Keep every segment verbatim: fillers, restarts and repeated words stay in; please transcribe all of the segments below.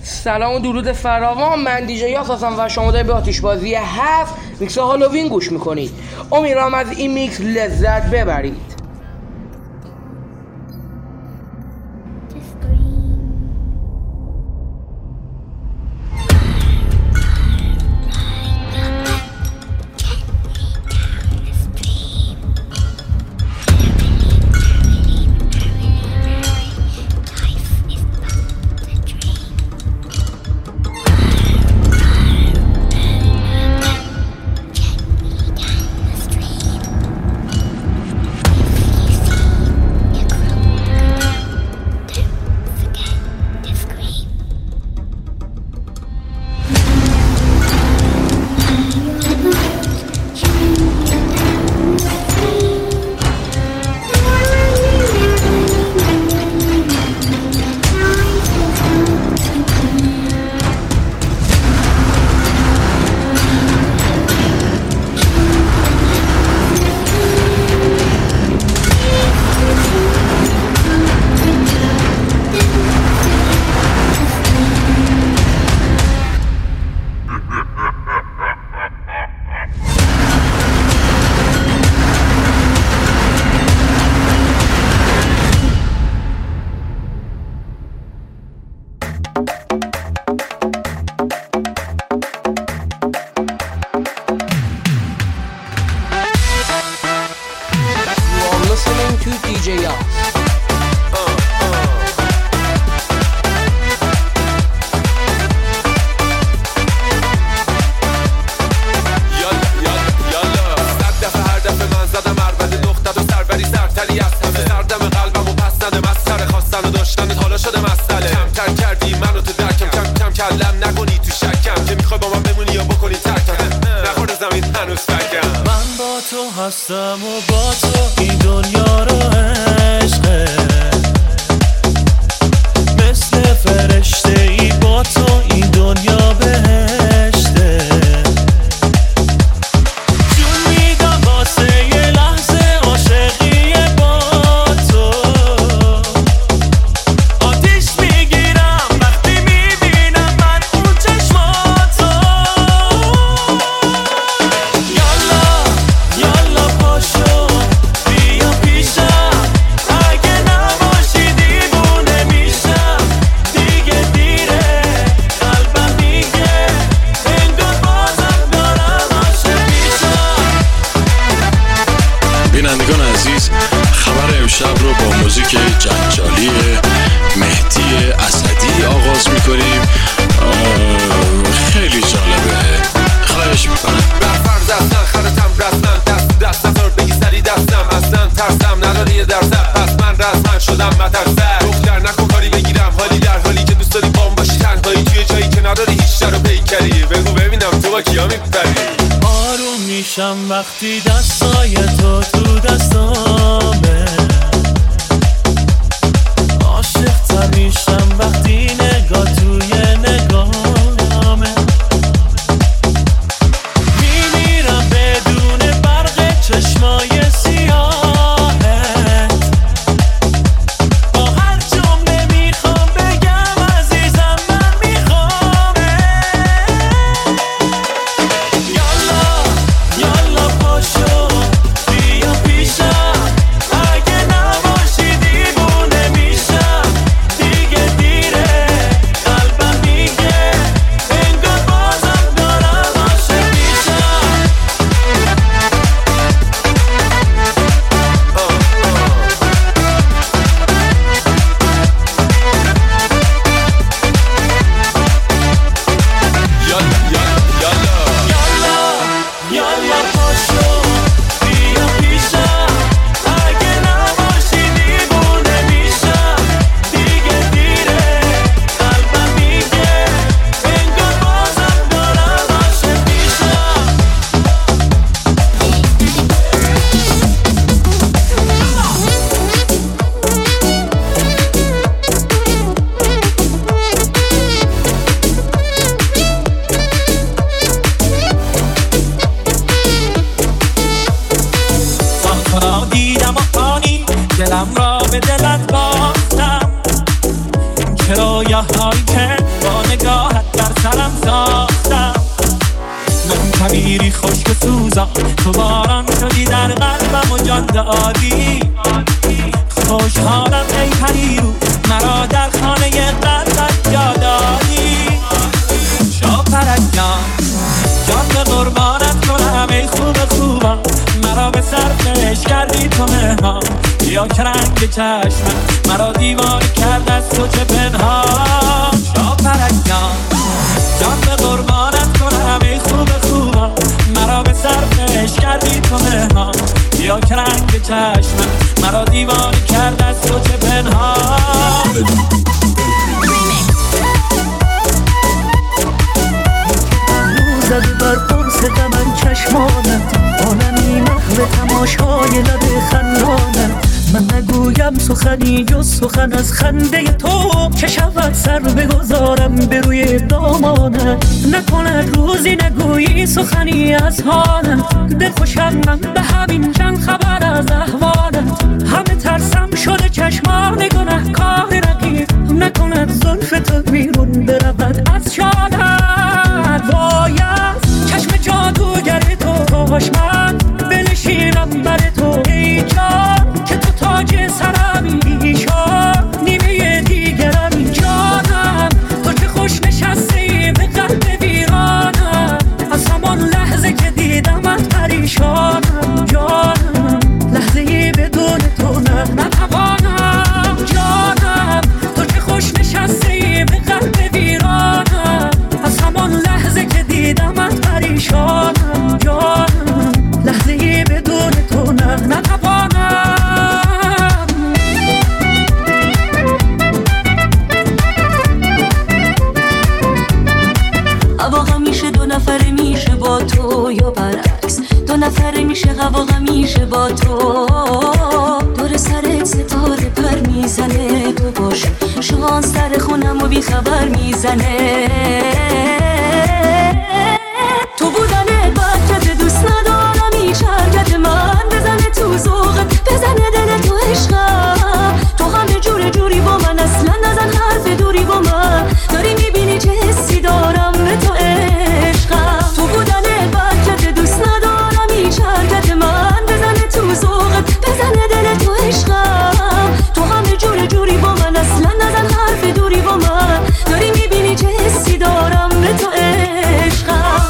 سلام و درود فراوان، من دیجی یاس هستم و شما دارید به آتش بازی هفت میکس هالووین گوش میکنید. امیدوارم از این میکس لذت ببرید. Listening to دیجی یاس. هستم و با تو این دنیا رو عشقه، مثل فرشته ای با تو این دنیا بهشته. جون میدم واسه یه لحظه عاشقی با تو، آتیش میگیرم وقتی میبینم من اون چشماتو. بینندگان عزیز، خبر امشب رو با موزیک جنجالی مهدی اسدی آغاز میکنیم. خیلی جالبه، خواهش میکنم. برفرض اصلا خرطم رسمن، دست دست نزار بگی سری دستم، اصلا ترسم نداری یه درصد، پس من رسمن شدم مترسر. دختر نکن کاری بگیرم حالی در حالی که دوست داری بام باشی تنهایی توی جایی که نداری هیچ در رو پیکری. بگو ببینم تو با کیا میپری. آروم میشم وقتی دستای تو تو دستامه، عاشق تر میشم وقتی نگاه توی نگاهمه. میمیرم بدون برق چشمای سیاهت، با هر جمله میخوام بگم عزیزم من میخوامه. یالا پاشو بیا پیشم، اگه نباشی دیوونه میشم، دیگه دیره قلبم خمیری خشک سوزان تو باران شدی در قلبم و جان دادی خوشحالم ای پریرو مرا در خانه قلبت جا دادی شاپرک جان جان به قربانت کنم ای خوب خوبم مرا به سرفش کردی تو مهمان یا که رنگ چشمم مرا دیوانه کرد از تو چه پنهان شاپرک جان جان به قربانت کنم ای خوب خوبم مرا به سرفش کردی تو مهمان یا که رنگ چشمم مرا دیوانه کرد از تو چه پنهان زده بر قرص من چشمانت عالمی محو تماشای لب خندانت من نگویم سخنی جز سخن از خنده تو که شود سر بگذارم به روی دامانت نکند روزی نگویی سخنی از حالت دل خوشم من به همین چند خبر از احوالت همه ترسم شده چشمان گناه کار رقیب نکند زلف تو بیرون برود از شالت باید چشم جادوگر تو باش من بنشینم بر تو ای جان که تو تاج سرمی ایشان نیمه دیگرم جانم تو که خوش نشستی به قلب ویرانم از همان لحظه که دیدمت پریشانم جانم لحظه بدون تو نه نتوانم جانم تو که خوش نشستی به قلب ویرانم از همان لحظه که دیدمت پریشانم جانم لحظه بدون تو نه نتوانم هوا همیشه دو نفره میشه با تو یا برعکس دو نفره میشه هوا همیشه با تو دور سرت ستاره پر میزنه تو باشه شانس در خونم و بی خبر میزنه تو بودنه برکت دوست ندارم هیچ حرکت من بزنه تو ذوقت بزنه دل تو عشقم تو همه جور جوری با من اصلا نزن حرف دوری با من داری میبینی چه حسی دارم به تو عشقم تو بودنه برکت دوست ندارم هیچ حرکت من بزنه تو ذوقت بزنه دل تو عشقم تو همه جور جوری با من اصلا نزن حرف دوری با من داری میبینی چه حسی دارم به تو عشقم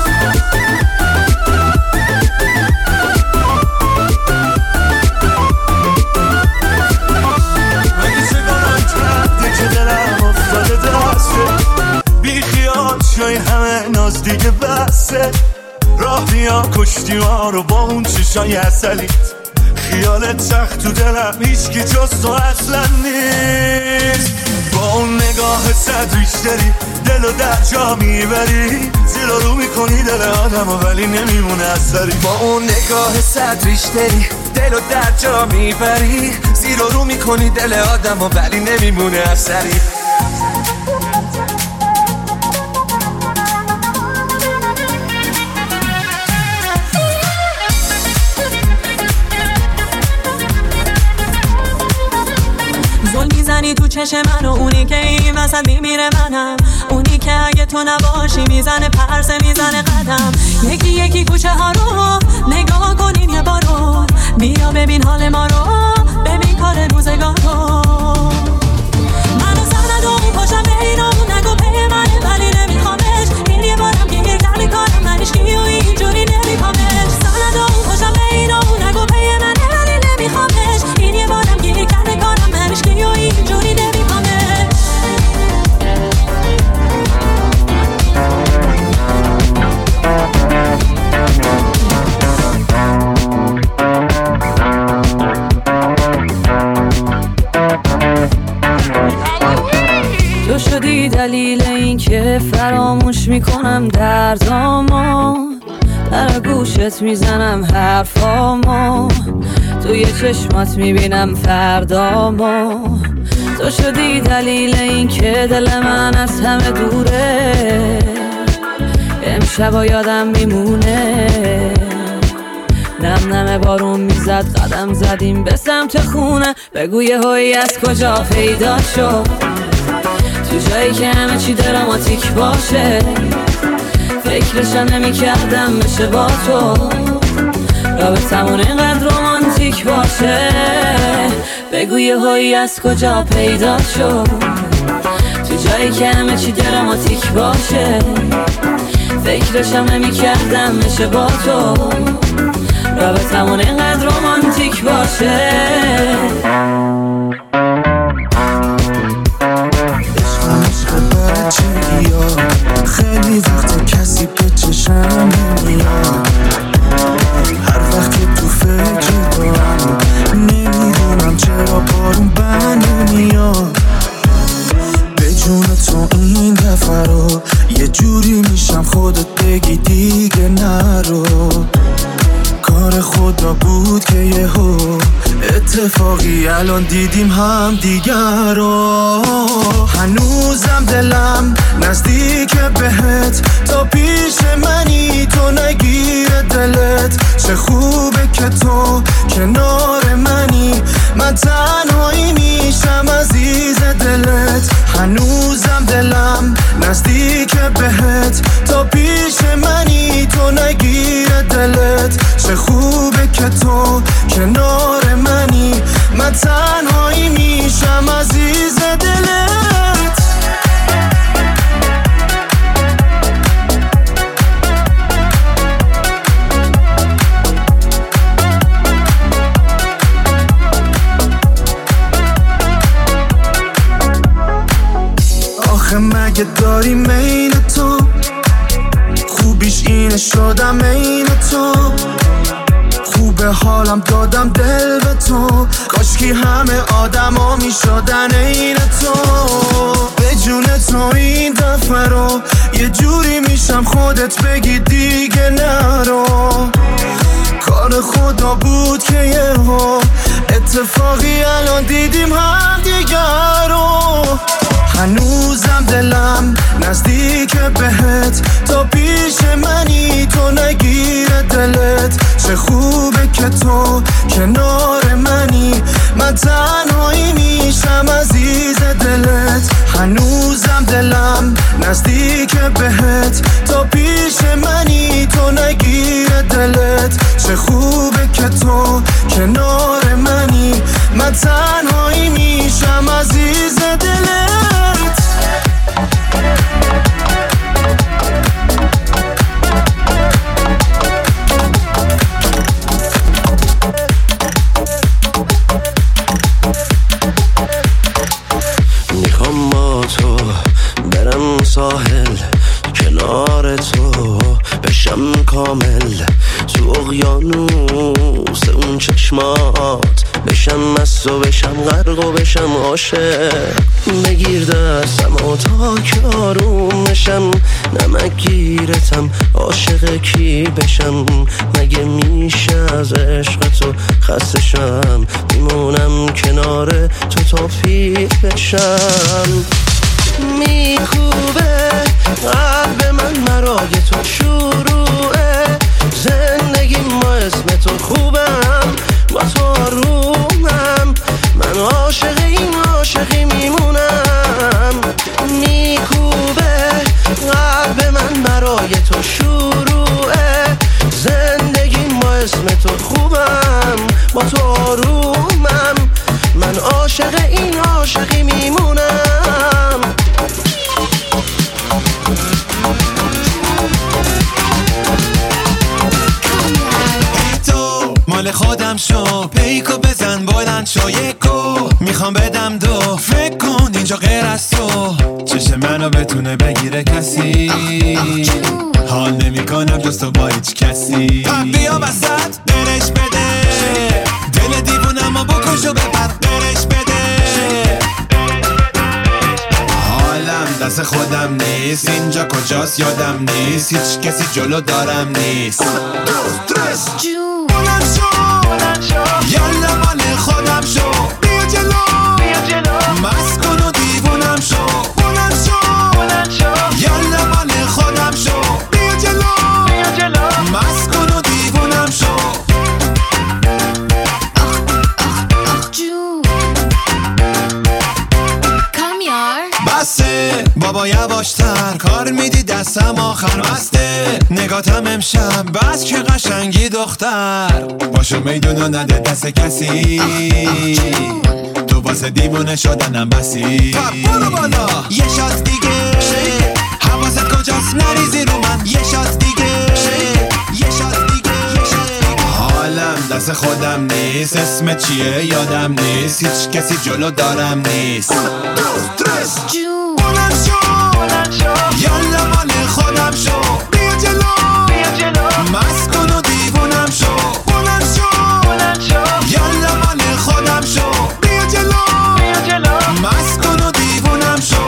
بی خیال شای همه ناز دیگه بسه راه بیا کشتی ها رو با اون چشای اصلیت خیالت سخت تو دلم هیچ کی جز تو اصلا نیست با اون نگاه صد ریش داری دلو در جا میبری زیر رو میکنی دل آدم و ولی نمیمونه اثری با اون نگاه صد ریش داری دلو در جا میبری زیر رو میکنی دل آدم و ولی نمیمونه اثری زل میزنی تو چشم من و اونی که این وسط میمیره منم اونی که اگه تو نباشی میزنه پرسه میزنه قدم یکی یکی کوچه ها رو نگاه کنین یه بارو بیا ببین حال ما رو ببین کار روزگار رو منو سند و اون پاشم به این اون نگو پی منه ولی نمیخوامش این یه بارم که گیر کرده کارم منش کی و اینجوری نمیخوامش سند و اون پاشم به این اون نگو پی منه ولی نمیخوامش این یه بارم گیر کرده کارم منش کی و اینجوری نمیخوامش تو شدی دلیل این که فراموش میکنم دردامو در گوشت میزنم حرفامو توی چشمات میبینم فردامو تو شدی دلیل این که دل من از همه دوره امشبا یادم میمونه نم نم بارون میزد قدم زدیم به سمت خونه بگوی هوی از کجا پیدا شد تو جایی که همه چی دراماتیک باشه فکرشم نمی کردم میشه با تو رابطمون اینقدر رومانتیک باشه بگو یه هایی از کجا پیدا شد تو جایی که همه چی دراماتیک باشه فکرشم نمی کردم میشه با تو رابطمون اینقدر رومانتیک باشه خیلی وقت کسی به چشم نمیاد هر وقت که تو فکر دارم نمیدونم چرا بارون بر نمیاد به جون تو این دفعه رو یه جوری میشم خودت بگی دیگه نرو کار خدا بود که یهو اتفاقی الان دیدیم هم دیگر رو هنوزم دلم نزدیک بهت تا پیش منی تو نگیره دلت چه خوبه که تو کنار منی من تنهایی میشم عزیز دلت هنوزم دلم نزدیک بهت تا پیش منی تو نگیره دلت چه خوبه که تو کنار منی من تنهایی میشم عزیز دلت آخه مگه داری مین تو خوبیش اینه شدم این تو خوبه حالم دادم دل به تو کاشکی همه آدم ها می شدن این تو به جون تو این دفعه رو یه جوری میشم خودت بگی دیگه نرو کار خدا بود که یهو اتفاقی الان دیدیم هم دیگر رو هنوزم دلم نزدیک بهت تا پیش منی تو نگیره دلت چه خوبه که تو کنار منی من تنهایی میشم عزیز دلت هنوزم دلم نزدیک بهت تا پیش منی تو نگیره دلت چه خوبه که تو کنار منی من تنهایی میشم عزیز دلت میخوام با تو برم ساحل کنار تو بشم کامل تو اقیانوس اون چشمات بشم مست و بشم غرق و بشم عاشق بگیر دستم و تا که آروم بشم نمک گیرتم عاشق کی بشم مگه میشه از عشق تو خسته شم میمونم کنار تو تا پیر بشم میخوبه قلب من مرای تو شروعه زندگی ما اسم تو خوبم با تو آرومم من عاشق این عاشقی میمونم میکوبه قلب من برای تو شروعه زندگی ما اسم تو خوبم با تو آرومم من عاشق این عاشقی میمونم مال خودم شو پیکو بزن بلند شو یکو میخوام بدم دو فکر کن اینجا غیر از تو چشم منو بتونه بگیره کسی حال نمی کنم جز تو با هیچ کسی بیا وسط برش بده دل دیوونم و بکش و ببر برش بده حالم دست خودم نیست اینجا کجاست یادم نیست هیچ کسی جلو دارم نیست بلند شو یالا مال خودم شو بیا جلو مست کن و دیوونم شو بلند شو یالا مال خودم شو بیا جلو مست کن و دیوونم شو بسه بابا یواشتر کار میدی دستم آخر بسته نگاتم امشب بس که قشنگی دختر باشو میدونو نده دست کسی تو واسه دیوونه شدنم بسی برو بالا یه شات دیگه حواست کجاست نریزی رو من یه شات دیگه یه شات دیگه حالم دست خودم نیست اسم چیه یادم نیست هیچ کسی جلو دارم نیست بلند شو یالا مال خودم شو بیا جلو مست کن و دیوونم شو بلند شو یالا مال خودم شو بیا جلو مست کن و دیوونم شو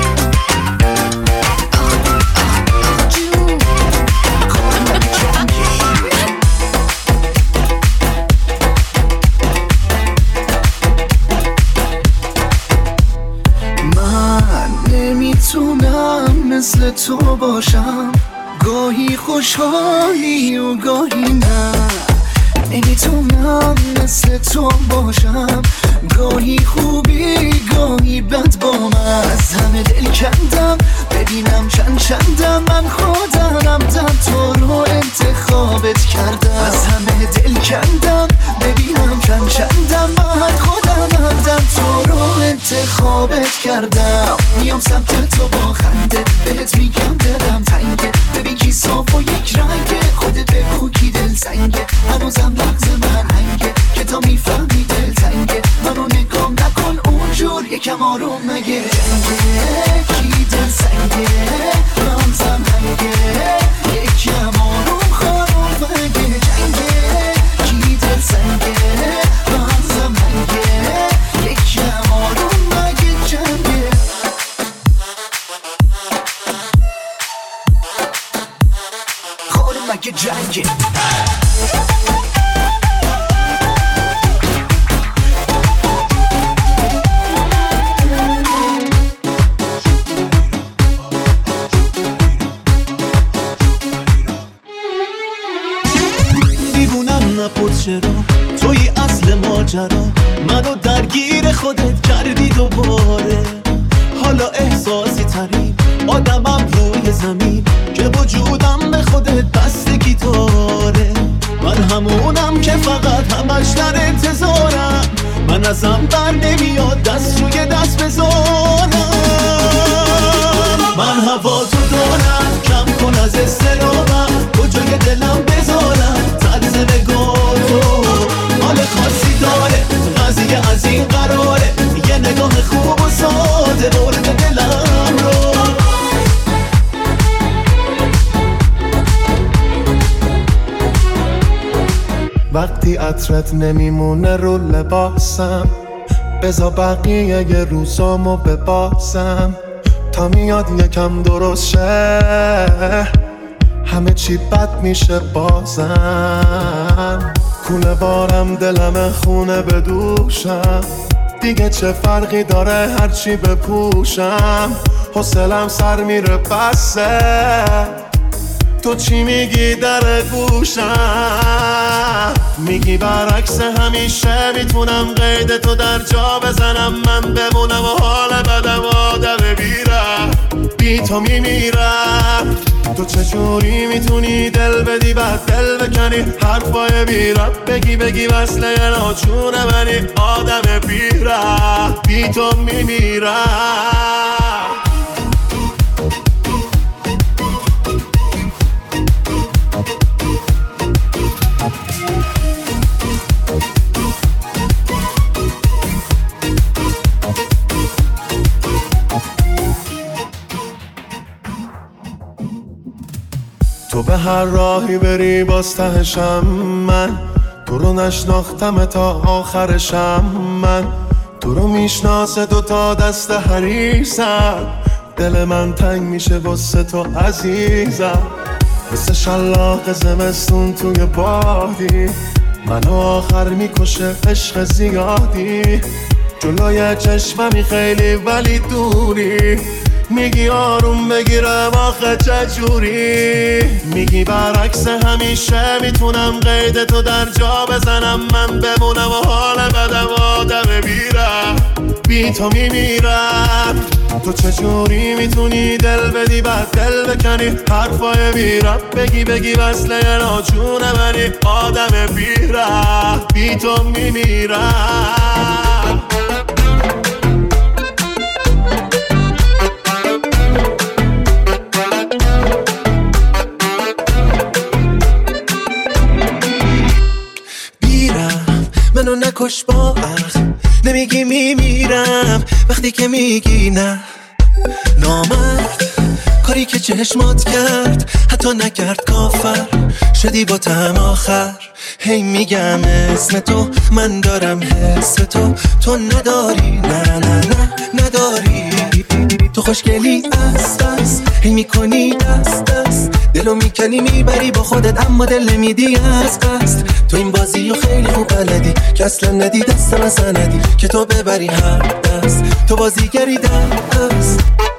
نمیتونم مثل تو باشم گاهی خوشحالی و گاهی نه نمیتونم مثل تو باشم گاهی خوبی گاهی بد با من از همه دل کندم ببینم چند چندم من خودم دم تو رو انتخابت کردم از همه دل کندم ببینم چند چندم من خودم دم تو رو انتخابت کردم میام سمت تو با خنده بهت میگم دلم تنگه ببین کی صاف و یک رنگه خودت بگو کی دل سنگه هنوزم لغز من هنگه که تا میفهمی دل تنگه منو نگام نکن اونجور یکم آروم مگه جنگه کی دل سنگه رمزم هنگه یکم آروم خانم مگه جنگه کی دل سنگه رمزم هنگه یکم آروم مگه جنگه خانم مگه جنگه نپرس چرا توی اصل ماجرا منو درگیر خودت کردی دوباره حالا احساسی ترین آدمم روی زمین که وجودم به خودت بستگی داره من همونم که فقط همش در انتظارم من ازم بر نمیاد دست روی دست بذارم من هوا تو دارم کم کن از استرابم کجای دلم بذارم طرز نگاه تو حال خاصی داره قضیه از این قراره یه نگاه خوب و ساده برد دلم رو وقتی عطرت نمیمونه رو لباسم بذار بقیه یه روزامو بباسم تا میاد یکم درست شه همه چی بد میشه بازم کونه بارم دلم خونه بدوشم دیگه چه فرقی داره هرچی بپوشم حوصلم سر میره بسه تو چی میگی در گوشم میگی برعکس همیشه میتونم قید تو در جا بزنم من بمونم و حال بدم آدم بیرم بی تو میمیرم تو چجوری میتونی دل بدی بعد دل بکنی حرفای بیرم بگی بگی وصله ناچونه منی آدم بیرم بی تو میمیرم تو به هر راهی بری باز تهشم من تو رو نشناختم تا آخرشم من تو رو میشناسه دو تا دست حریصم دل من تنگ میشه واسه تو عزیزم مثل شلاق زمستون توی بادی منو آخر میکشه عشق زیادی جلوی چشممی خیلی ولی دوری میگی آروم بگیرم آخه چجوری میگی برعکس همیشه میتونم قید تو در جا بزنم من بمونم و حال بدم آدم بیرم بی تو میمیرم تو چجوری میتونی دل بدی بعد دل بکنی، حرفای بی رب بگی بگی وصله ناجون منی. آدم بی رب بی تو میمیرم. بیرم منو نکش با عقل، نمیگی میمیرم وقتی که میگی نه. نامرد کاری که چشمات کرد حتی نکرد کافر شدی با طعم آخر. هی میگم اسم تو من دارم حس تو، تو نداری نه نه نه نداری. تو خوشگلی است است هی میکنی دست دست، دلو میکنی میبری با خودت اما دل نمیدی از قصد. تو این بازی رو خیلی خوب بلدی که اصلا ندی دست من سندی که تو ببری هر دست. تو بازیگری دست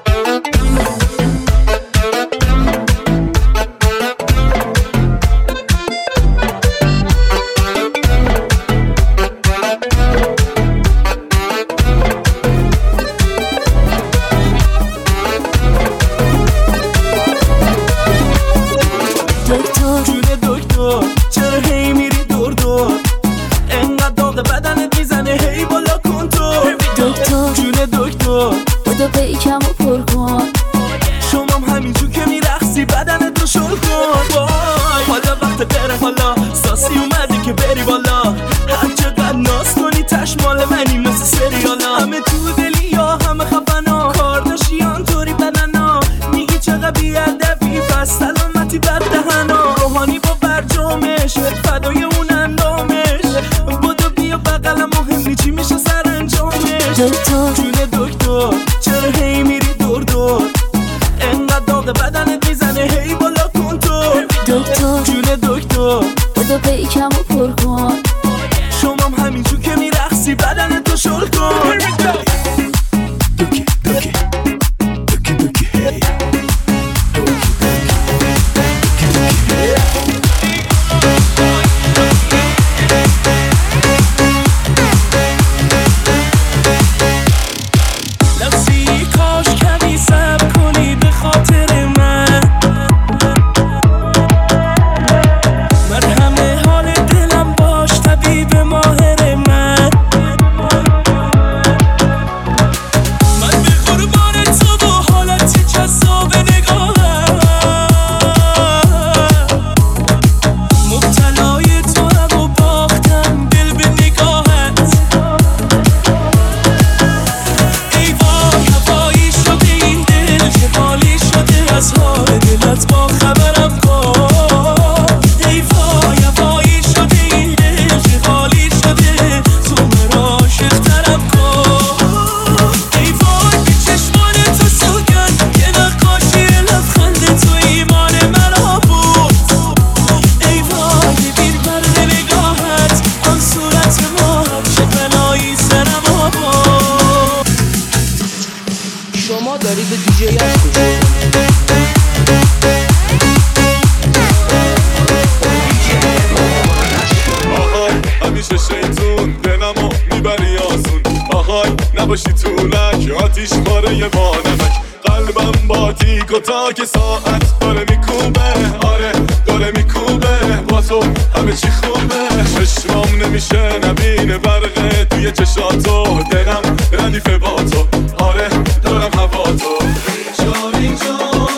که ساعت داره میکوبه، آره داره میکوبه با تو همه چی خوبه. چشمام نمیشه نبینه برقه توی چشاتو، دلم ردیفه با تو، آره دارم هوا تو. اینجا اینجا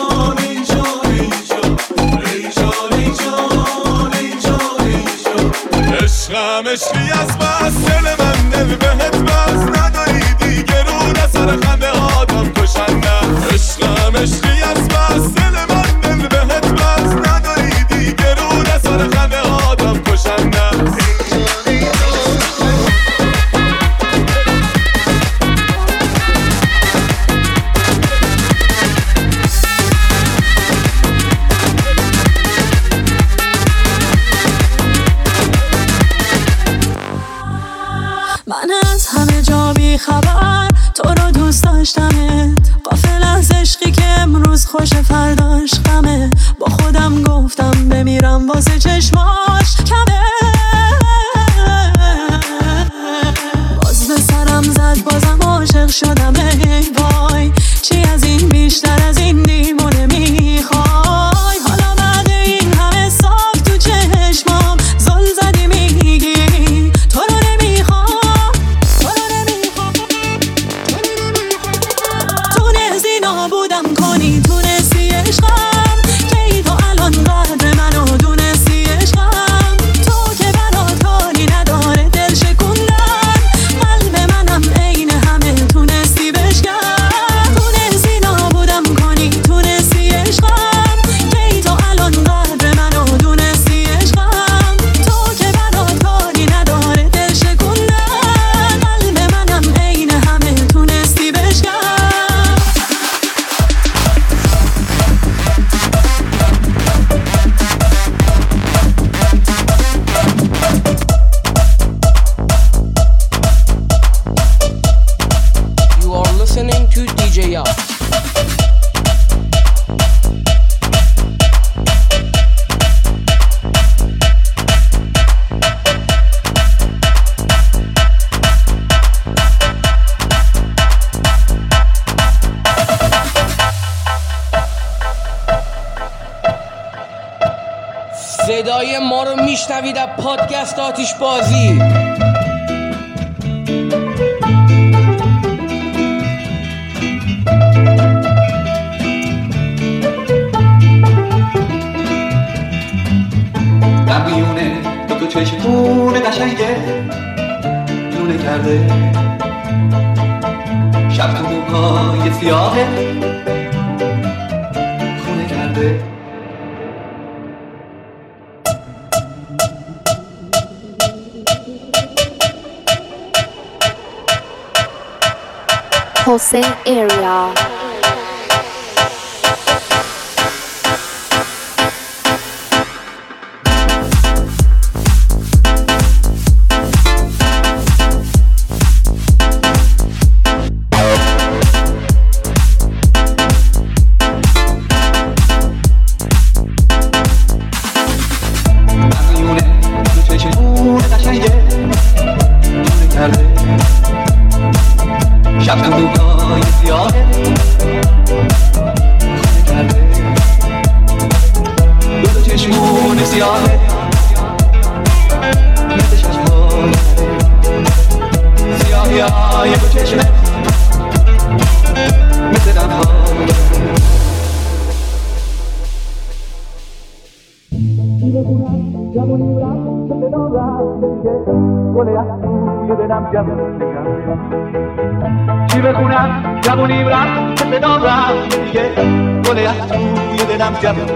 اینجا اینجا اینجا اینجا اینجا اینجا عشقم عشقی از بس دل من دل بهت بس نداری دیگه رو نسر خنده آدم کشنده. عشقم عشقی از بس دل من دل بهت بس نداری دیگه رو نسر خنده آدم کشنده. من از همه جا بی خبر تو رو دوست داشتمت، غافل از عشقی که امروز خوش فرداش غمه. با خودم گفتم بمیرم واسه چشماش کمه، باز به سرم زد بازم عاشق شدم. ای وای صدای ما رو میشنوید از پادکست آتیش بازی. در میونه دو تو چشمون قشنگه لونه کرده شب تو موهای سیاهه خونه کرده Jose area. چی بخونم جوونی رفت صدام رفت دیگه گل از توی دلم جوون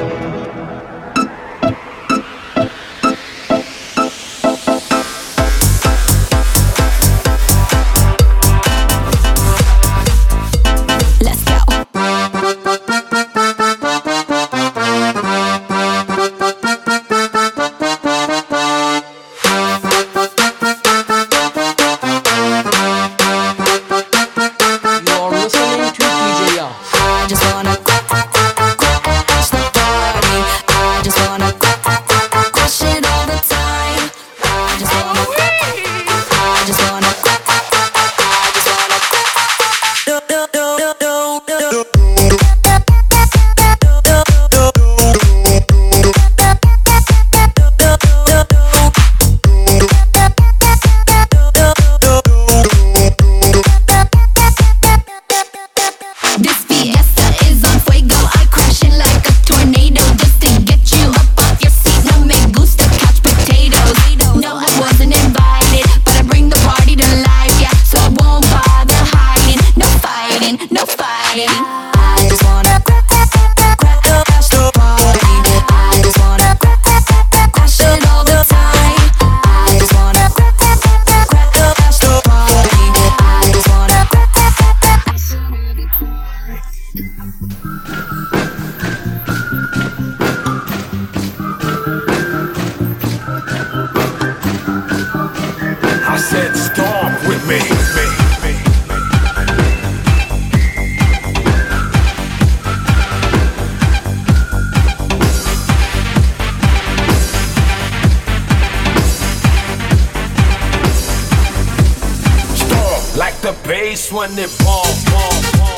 when it ball, ball, ball.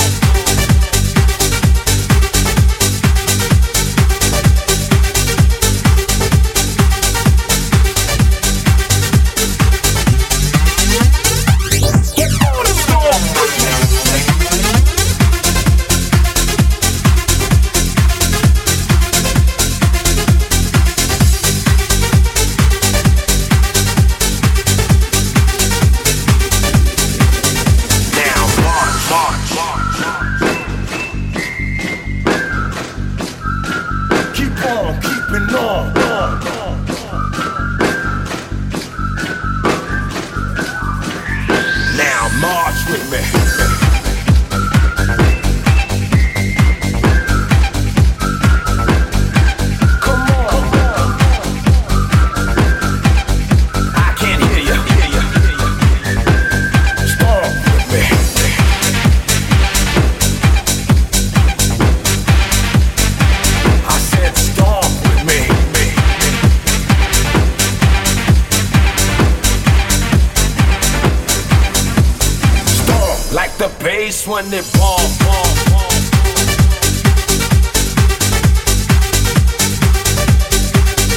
When it ball, ball, ball.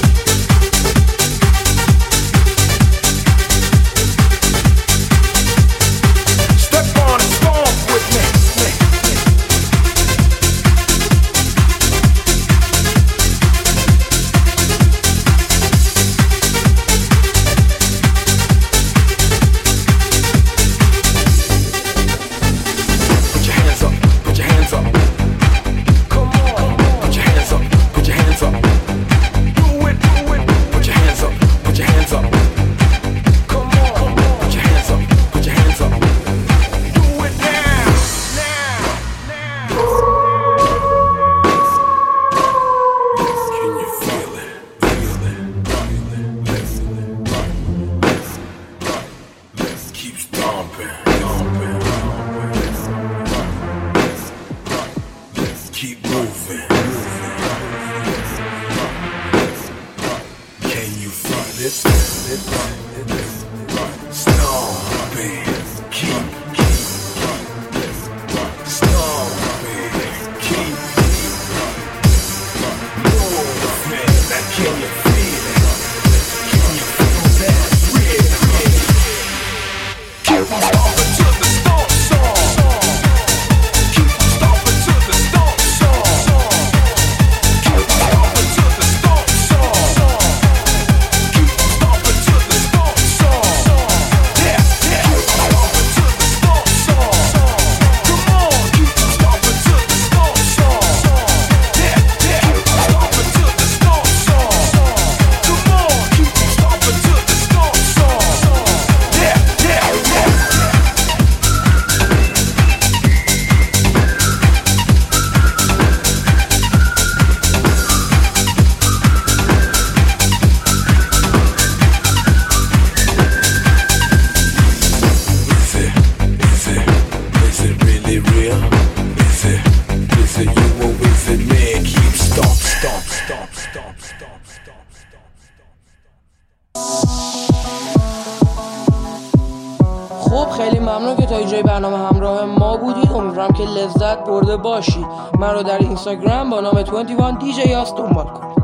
خیلی ممنون که تا اینجای برنامه همراه ما بودید. امیدوارم که لذت برده باشید. من رو در اینستاگرام با نام بیست و یک دی جی یاس دنبال کنید.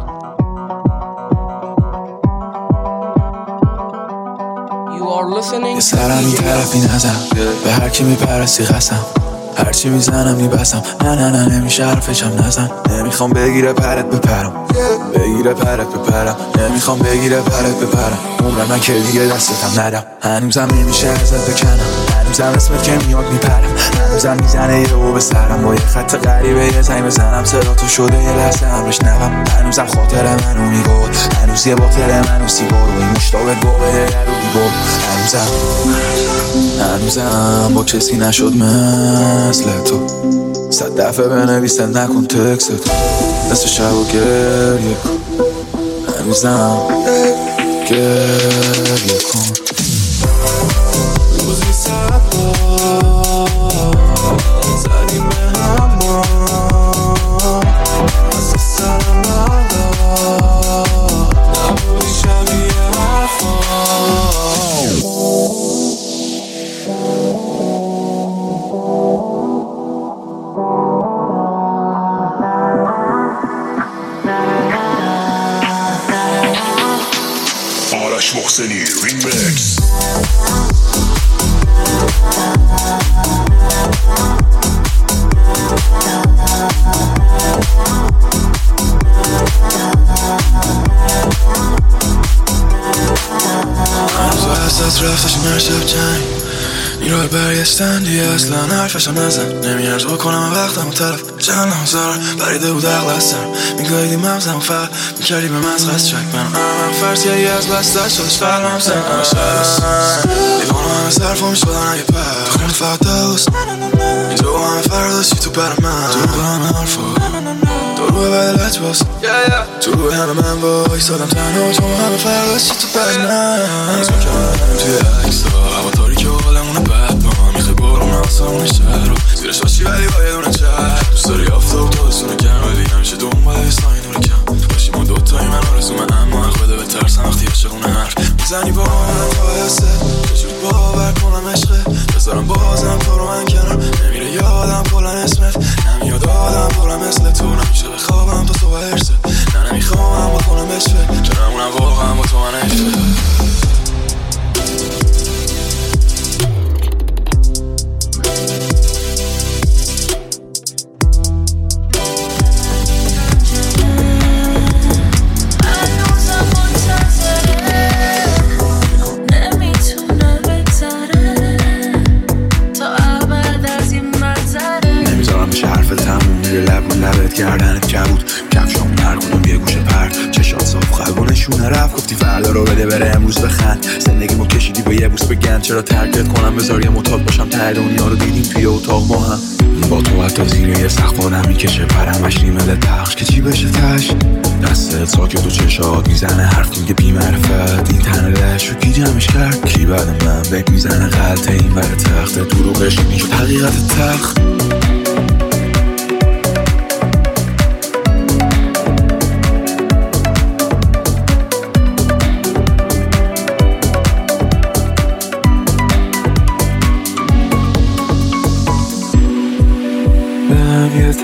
یه سرم این طرفی نزن به هر کی میپرستی قسم هرچی میزنم میبسم نه نه نه نمیشه حرفشم نزن نمیخوام بگیره پرت بپرم بگیره پرت بپرم نمیخوام بگیره پرت بپرم عمر من که دیگه دستتم ندم هنوزم نمیشه ازت بکنم هنوزم اسمت که میاد میپرم هنوزم میزنه یه رو به سرم با یه خط غریبه یه زنگ بزنم صدا تو شده یه لحظه هم بشنوم هنوزم خاطر منو میگود هنوز یه باطل منو سیگار و این مشتاق گوه رو بیبود هنوزم هنوزم با کسی نشد مثل تو صد دفعه بنویسه نکن تکست نصف شب و گریه کن هنوزم گریه کن روزی سب زدیم به همه از سرم ندار نبودی شبیه حرفا آرش محسنی ریمیکس از رفتش مرشب جنگ نیروی برگشتن دیگه اصلا حرفشم نزن نمیارز بکنم وقتم و طرف چند همزار بریده بود عقل از سر میگاهیدی مغزم فر میکردی به مزغز چک من هم فرس یه از بستش شدش فلم سن همه شبست لیوانو همه صرف و میشدن اگه پر تو خونه فقط دوست اینجا با همه فرداشی تو بر من تو رو همه حرفا تو روی بدلت باست تو روی همه من با ایستادم تنها چون همه فرداشی تو بر من هنوز میکنم توی عکس ها هوا تاریکی و حالمونه بد با من میخوای برون آسمون شهر رو زیرش باشی ولی با یه دونه چهر دوست داری آفتاب تو بسونه کم ولی همیشه دنبال اسنای نور کم باشی ما دوتایی من آرزومه اما حق بده به ترسم وقتی عاشقونه حرف میزنی با من تو حسه چجوری باور کنم عشقه بذارم بازم تو رو من کنار نمیره یادم کلن اسمت نمیاد آدم پرم مثل تو نمیشه بخوابم تا صبح هرسه نه نمیخوام هم بکنم بشفه چون همونم واقعا با تو من عشقه گردنت کبود کفشام هر کدوم یه گوشه پرد چشات صاف قلبونشونه رفت گفتی فردا رو بده بره امروز بخند زندگیمو کشیدی با یه بوس بگن چرا ترکت کنم بذار یه معتاد باشم ته دنیا رو دیدیم توی اتاق با هم با تو حتی زیر یه سقف آدم میکشه پرمش نیمه تخش که چی بشه تش دستت ساکت و چشات میزنه حرف میگه بی معرفت این تنه لشو کی جمعش کرد کی بعد من بک میزنه غلطه این بر تخت دروغش میشد حقیقت تخت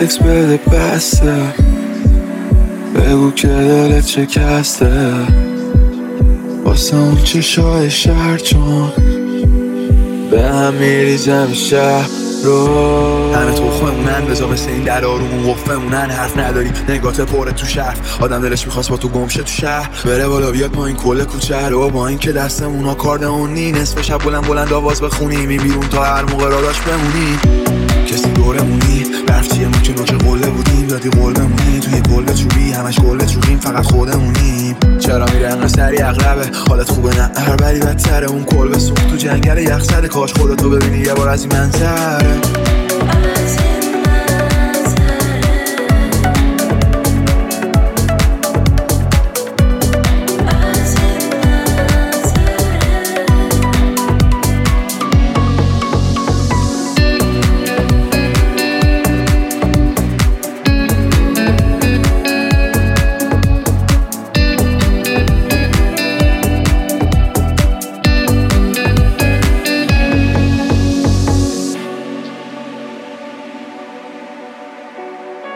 تکس بده بسته، بگو که دلت شکسته واسه اون چشای شهر، چون به هم میریزم شهر رو. همه تو خونمونن بزا مثل این در آرومون وفمونن، حرف نداری نگات پره تو شهر، آدم دلش میخواست با تو گمشه تو شهر، بره بالا بیاد پایین کل کوچه رو، با این که دستمون ها کاردمونی نصف شب بلند بلند آواز بخونی، میبیرون تا هر موقع را داشت بمونی، کسی دورمونی برف چیه ما که نوچه قله بودیم، دادی قول بمونی توی قله چوبی همش قله چوبیم فقط خودمونیم. چرا میره انقدر سری اغربه حالت خوبه نه هر بری بدتره، اون کلبه سوخت تو جنگل یخ زده، کاش خودتو ببینی یه بار از این منظره.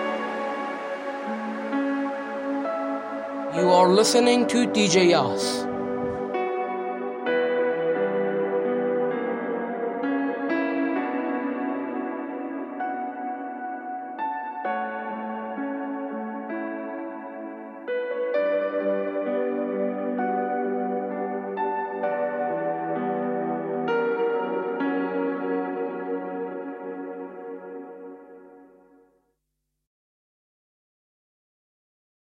You are listening to D J Yas.